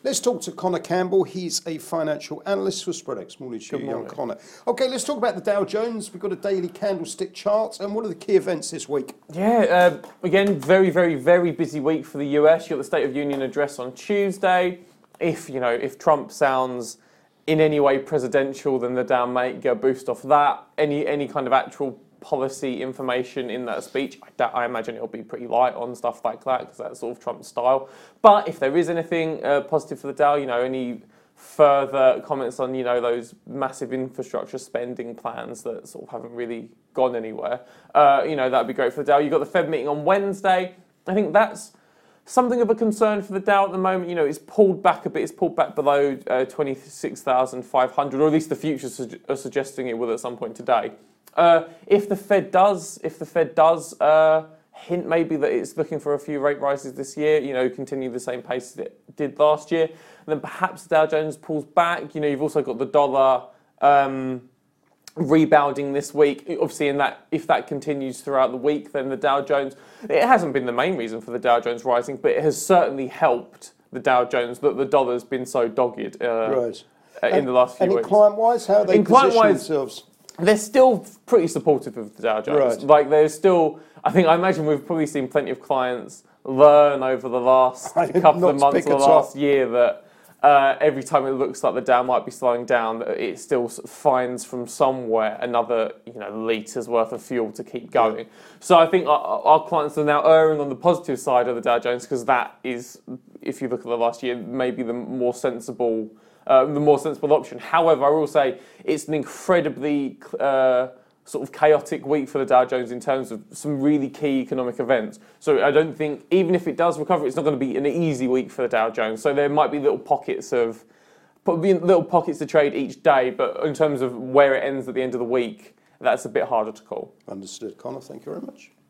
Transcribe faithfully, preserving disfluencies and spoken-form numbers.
Let's talk to Connor Campbell. He's a financial analyst for Spreadex. Morning to you, young Connor. Okay, let's talk about the Dow Jones. We've got a daily candlestick chart. And what are the key events this week? Yeah, uh, again, very, very, very busy week for the U S. You've got the State of Union address on Tuesday. If, you know, if Trump sounds in any way presidential, then the Dow may get a boost off that. Any any kind of actual policy information in that speech, I, doubt, I imagine it'll be pretty light on stuff like that because that's sort of Trump's style. But if there is anything uh, positive for the Dow, you know, any further comments on, you know, those massive infrastructure spending plans that sort of haven't really gone anywhere, uh, you know, that'd be great for the Dow. You've got the Fed meeting on Wednesday. I think that's something of a concern for the Dow at the moment. You know, it's pulled back a bit. It's pulled back below uh, twenty-six thousand five hundred, or at least the futures su- are suggesting it will at some point today. Uh, if the Fed does, if the Fed does uh, hint maybe that it's looking for a few rate rises this year, you know, continue the same pace that it did last year, then perhaps the Dow Jones pulls back. You know, you've also got the dollar um, rebounding this week. Obviously, in that, if that continues throughout the week, then the Dow Jones, it hasn't been the main reason for the Dow Jones rising, but it has certainly helped the Dow Jones that the dollar's been so dogged uh, right. uh, in and, the last few and weeks. And client-wise, how are they positioning themselves? They're still pretty supportive of the Dow Jones. Right. Like, they're still, I think, I imagine we've probably seen plenty of clients learn over the last couple of months or the last year that uh, every time it looks like the Dow might be slowing down, that it still sort of finds from somewhere another, you know, litres worth of fuel to keep going. Yeah. So I think our, our clients are now erring on the positive side of the Dow Jones because that is, if you look at the last year, maybe the more sensible Uh, the more sensible option. However, I will say it's an incredibly uh, sort of chaotic week for the Dow Jones in terms of some really key economic events. So I don't think, even if it does recover, it's not going to be an easy week for the Dow Jones. So there might be little pockets of, probably little pockets to trade each day, but in terms of where it ends at the end of the week, that's a bit harder to call. Understood. Connor, thank you very much.